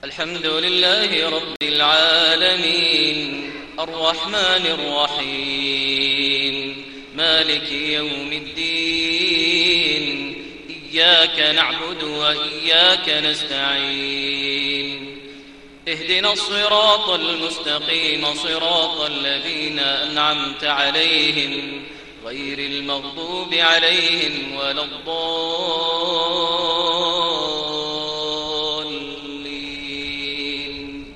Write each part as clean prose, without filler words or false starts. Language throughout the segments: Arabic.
الحمد لله رب العالمين الرحمن الرحيم مالك يوم الدين إياك نعبد وإياك نستعين اهدنا الصراط المستقيم صراط الذين أنعمت عليهم غير المغضوب عليهم ولا الضالين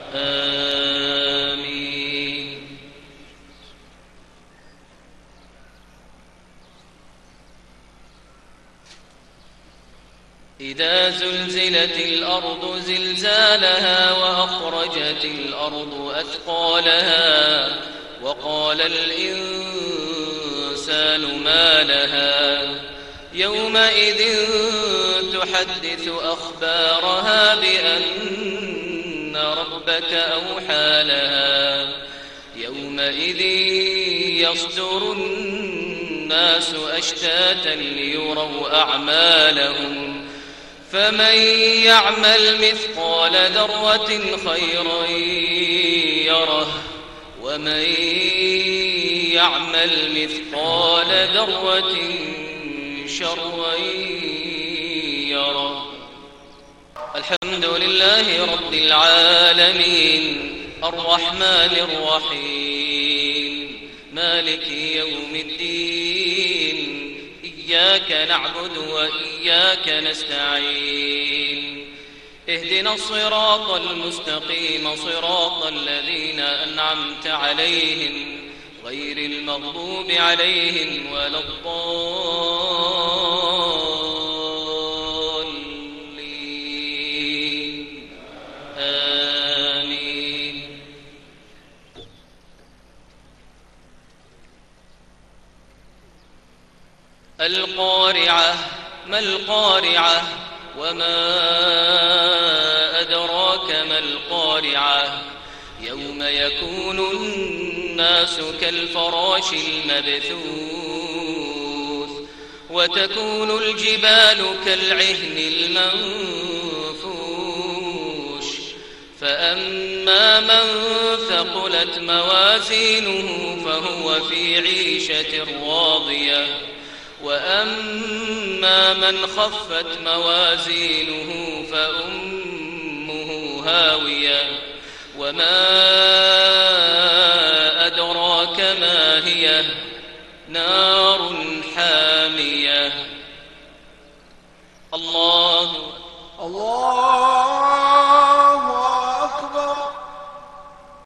آمين. إذا زلزلت الأرض زلزالها وأخرجت الأرض أثقالها وقال الإنسان ما لها يومئذ تحدث أخبارها بأن ربك أوحى لها يومئذ يصدر الناس أشتاتا ليروا أعمالهم فمن يعمل مثقال ذرة خيرا يره ومن يعمل مثقال ذرة شرا يره. الحمد لله رب العالمين الرحمن الرحيم مالك يوم الدين إياك نعبد وإياك نستعين اهدنا الصراط المستقيم صراط الذين أنعمت عليهم غير المغضوب عليهم ولا الضالين آمين. القارعة ما القارعة وما أدراك ما القارعة يوم يكون الناس كالفراش المبثوث وتكون الجبال كالعهن المنفوش فأما من ثقلت موازينه فهو في عيشة راضية وأما من خفت موازينه فأمه هاوية وما أدراك ما هي نار حامية. الله